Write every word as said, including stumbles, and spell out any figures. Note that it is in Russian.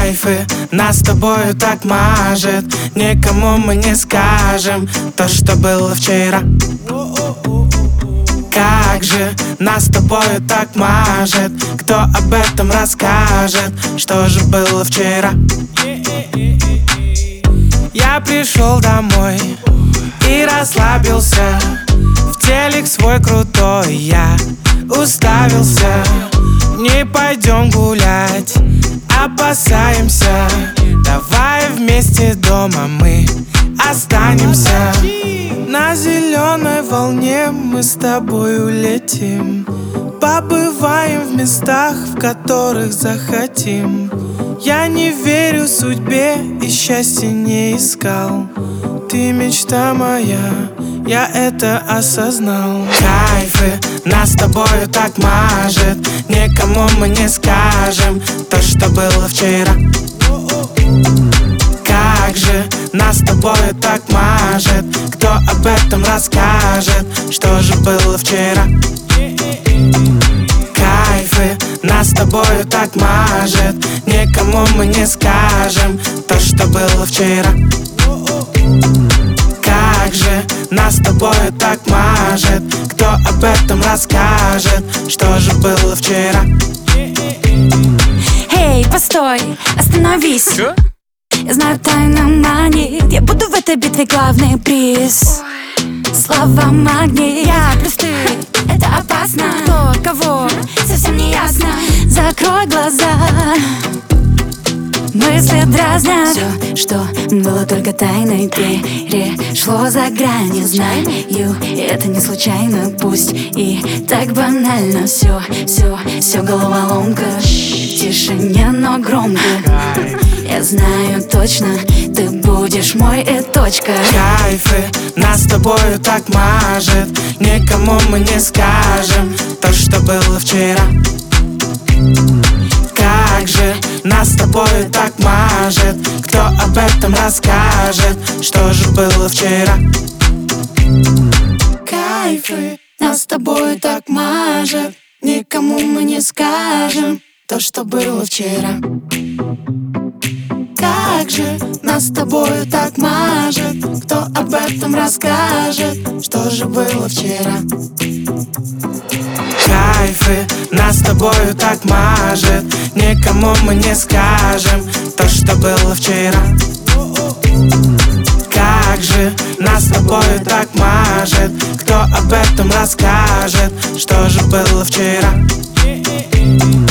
Кайфы, нас с тобою так мажет. Никому мы не скажем то, что было вчера. Как же нас с тобою так мажет. Кто об этом расскажет, что же было вчера? Я пришел домой и расслабился. В телек свой крутой я уставился. Не пойдем гулять, опасаемся. Давай вместе дома мы останемся. На зеленой волне мы с тобой улетим. Побываем в местах, в которых захотим. Я не верю судьбе и счастья не искал. Ты мечта моя, я это осознал. Кайфы, нас с тобою так мажет. Никому мы не скажем то, что было вчера. Как же нас с тобою так мажет. Кто об этом расскажет, что же было вчера? Кайфы, нас с тобою так мажет. Никому мы не скажем то, что было вчера. Как же нас с тобою так мажет. Кто об этом расскажет, что же было вчера? Эй, постой, остановись. Чё? Я знаю, тайна манит. Я буду в этой битве главный приз. Слава магнит. Я плюс ты, это опасно. Кто, кого, совсем не ясно. Закрой глаза, мысли дразнят. Все, что было только тайной, перешло за грань. Я знаю, и это не случайно. Пусть и так банально. Все, все, все головоломка. В тишине, но громко. Я знаю точно, ты будешь мой и точка. Кайфы, нас с тобою так мажет. Никому мы не скажем то, что было вчера. Как же нас с тобою так мажет. Кто об этом расскажет, что же было вчера? Кайфы, нас с тобою так мажет. Никому мы не скажем то, что было вчера. Как же нас с тобою так мажет. Кто об этом расскажет, что же было вчера? Кайфы, нас с тобою так мажет. Никому мы не скажем то, что было вчера. Как же нас с тобою так мажет. Кто об этом расскажет, что же было вчера?